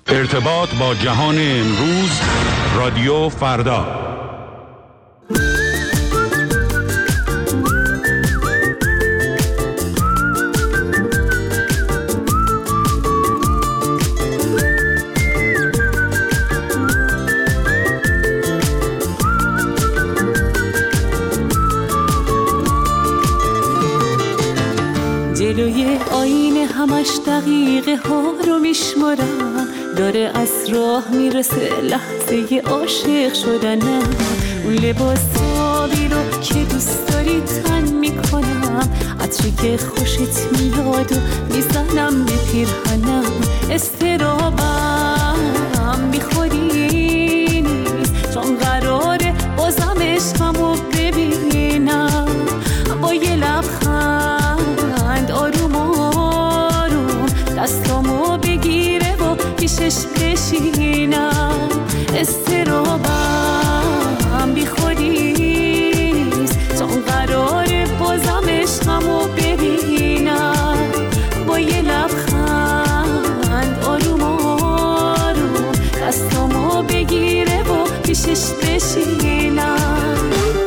ارتباط با جهان امروز، رادیو فردا. جلوی آینه همش دقیقه ها رو میشمارم، داره از راه میرسه لحظه عاشق شدنم. اون لباسابی رو که دوست داری تن میکنم، عطری که خوشت میاد و میزنم به پیرهنم. استرابم بیخودی نیست، چون قراره بازم عشقمو ببینم. با یه لبخند آروم آروم دستامو بگیره و پیشش بشینم. استرابم بیخودی نیست، چون قراره بازم عشقمو ببینم. با یه لبخند آروم آروم دستامو بگیره و پیشش بشینم.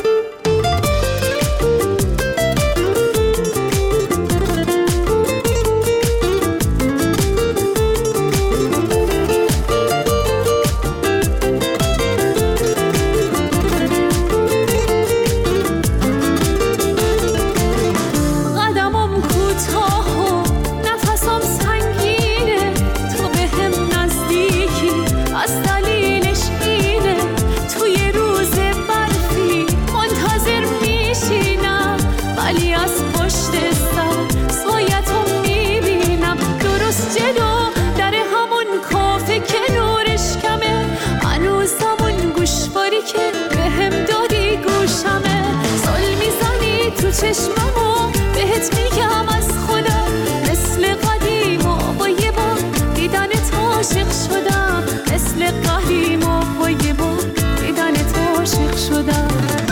چشممو بهت میگم از خدا، مثل قدیم و با یه بار دیدنت عاشق شدم. مثل قدیم و با یه بار دیدنت عاشق شدم.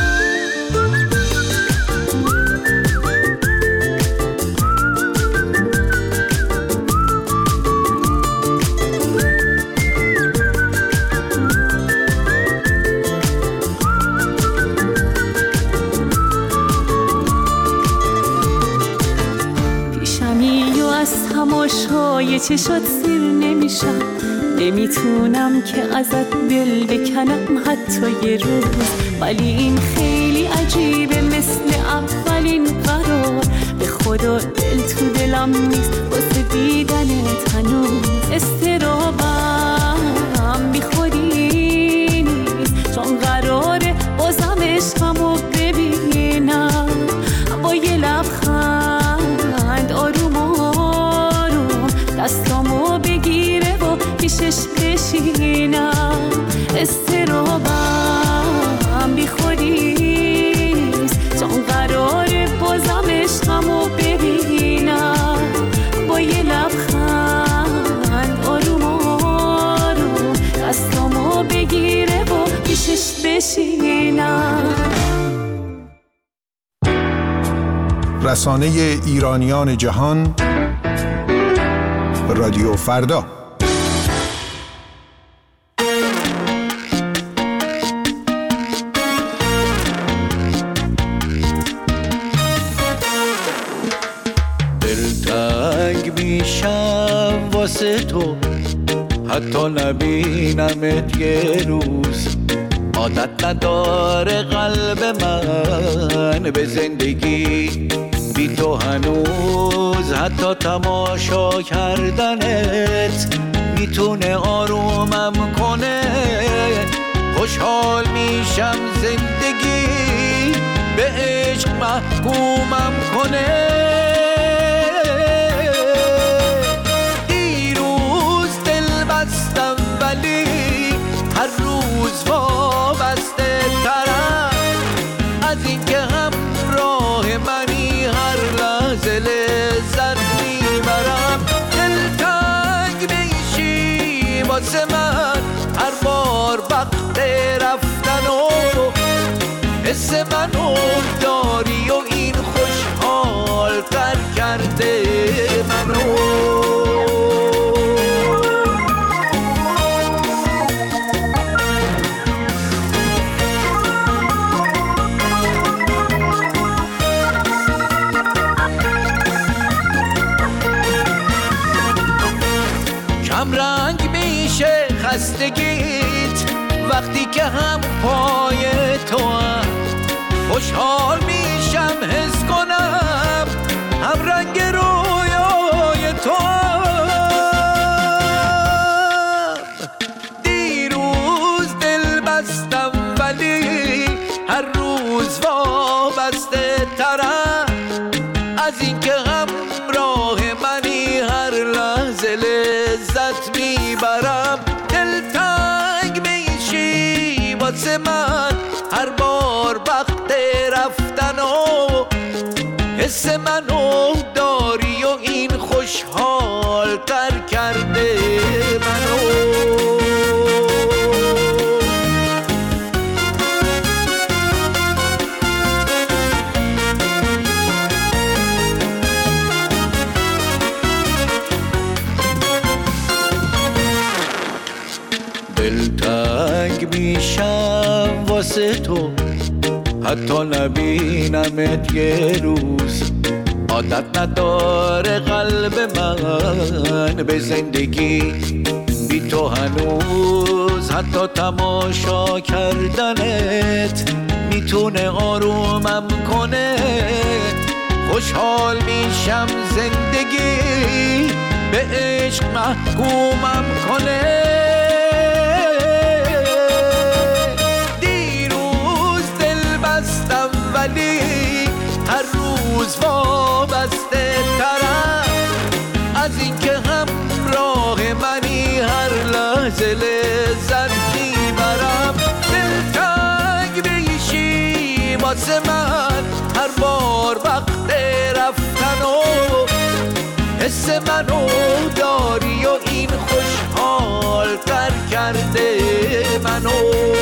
تماشای چشات سیر نمیشم، نمیتونم که ازت دل بکنم حتی یه روز. ولی این خیلی عجیبه، مثل اولین قرار. به خدا دل تو دلم نیست واسه دیدنت هنوز. استرابم بیخودی نیست، چون قراره بازم عشقمو ببینم. با یه لبخند آروم دستامو بگیره و پیشش بشینم. استرابم بیخودی نیست، چون قراره بازم عشقمو ببینم. با یه لبخند آروم آروم دستامو بگیره و پیشش بشینم. رسانه ایرانیان جهان، رادیو فردا. دلتنگ میشم واسه تو، حتی نبینمت یه روز. عادت نداره قلب من به زندگی بی تو هنوز. حتی تماشا کردنت میتونه آرومم کنه. خوشحال میشم زندگی به عشق محکومم کنه. دیروز دل بستم ولی هر روز وابسته ترم از این که همراه منی. هر لحظه لذت میبرم. دلتنگ میشی واسه من هر بار وقت رفتن و حس منو داری و این خوشحال تر کرده منو. هم رنگ میشه خستگیت وقتی که هم پای تو هم خوشحال میشم حس کنم هم رنگ رویای تو هم دیروز دل بستم ولی هر روز وابسته ترم از این که همراه منی هر لحظه لذت میبرم دلتنگ میشی واسه من هر بار وقت رفتن و حس منو داری و این خوشحال تر کرده منو دلتنگ میشم واسه تو حتی نبینمت یه روز عادت نداره قلب من به زندگی بی تو هنوز حتی تماشا کردنت میتونه آرومم کنه خوشحال میشم زندگی به عشق محکومم کنه ولی هر روز وابسته ترم از این که همراه منی هر لحظه لذت میبرم دلتنگ میشی واسه من هر بار وقت رفتن و حس منو داری و این خوشحال تر کرده منو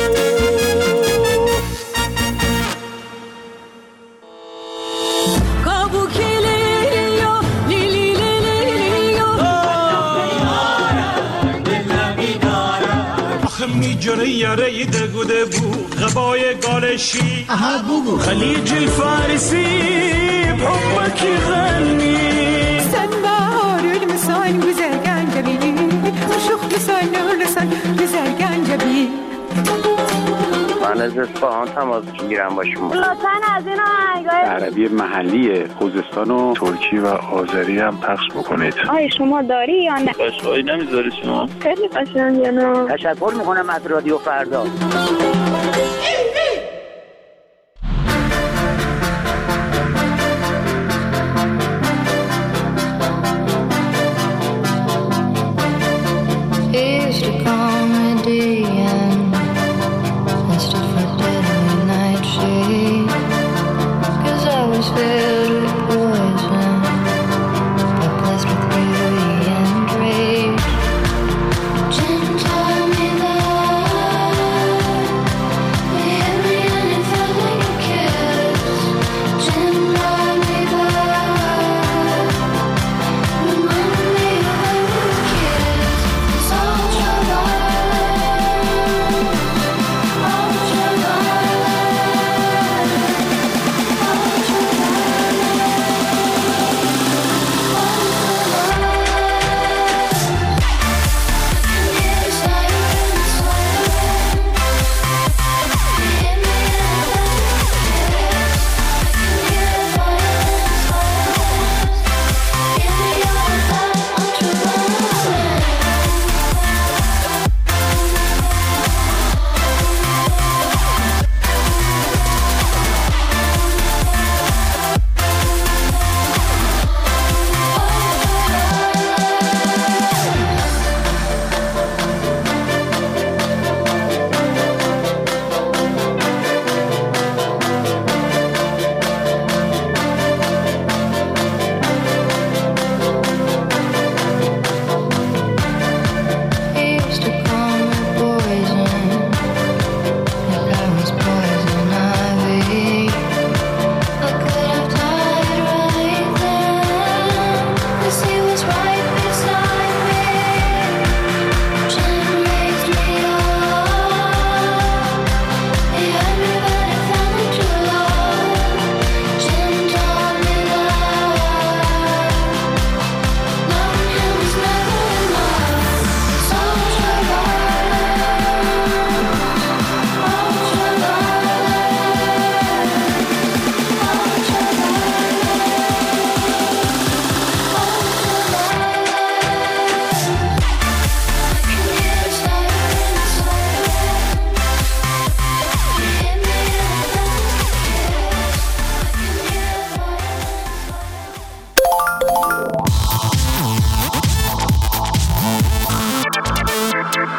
میجره یاره دگوده بو غبای گالشی خلیج الفارسی بحبك غني sen baharül misal güzel gencebi Uşuk misal lüsen güzel gencebi من از اصفهان تماس میگیرم با شما لطفاً از این آهنگای عربی محلی خوزستان و ترکی و آذری هم پخش بکنید. آیا شما داری یا نه؟ قشقایی نمیذاری شما؟ خیلی قشنگه نه؟ تشکر میکنم از رادیو فردا. Tell me that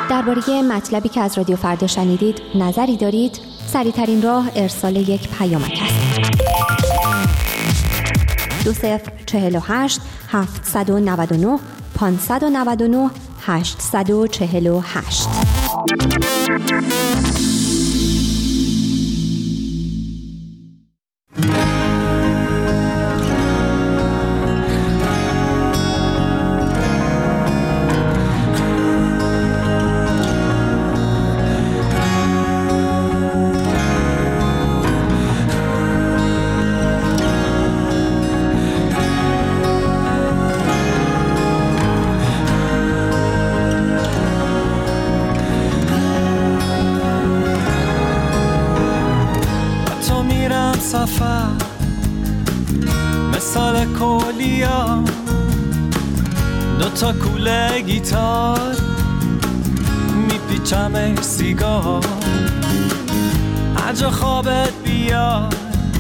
درباره مطلبی که از رادیو فردا شنیدید نظری دارید؟ سریع‌ترین راه ارسال یک پیامک است. 2048 799 599 848. سفر مثال کولیا، دوتا کوله گیتار میپیچم سیگار، هرجا خوابت بیاد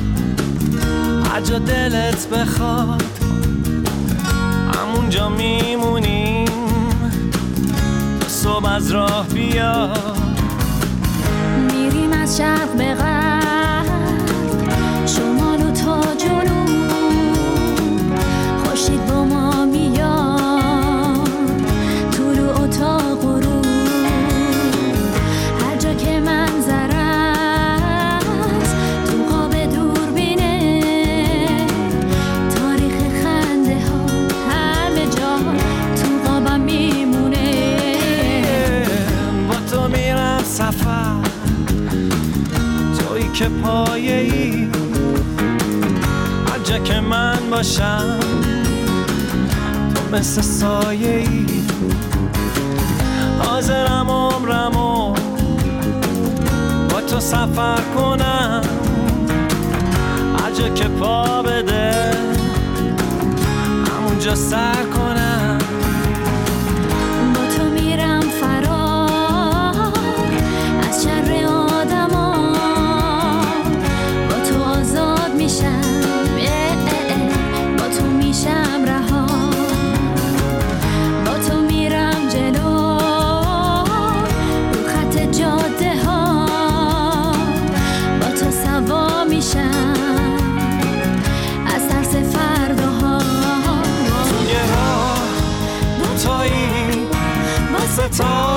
هرجا دلت بخواد همونجا میمونیم تا صبح از راه بیاد. میریم از شرق به غرب، شمال و تا جنوب، خورشید با ما میاد طلوع و تا غروب، هر جا که منظر است تو قاب دوربینه، تاریخ خنده ها همه جا تو قابم میمونه. با تو میرم سفر جایی که پایه‌ای، جا که من باشم تو مثل سایه‌ای، حاضرم عمرمو با تو سفر کنم، هر جا که پا بده همونجا سر کنم. با تو میرم فرار از شر آدما، با تو آزاد میشم، میشم رها، با تو میرم جلو رو خط جاده ها، با تو سوا میشم از ترس فرداها. توی راه دوتایی واسه تا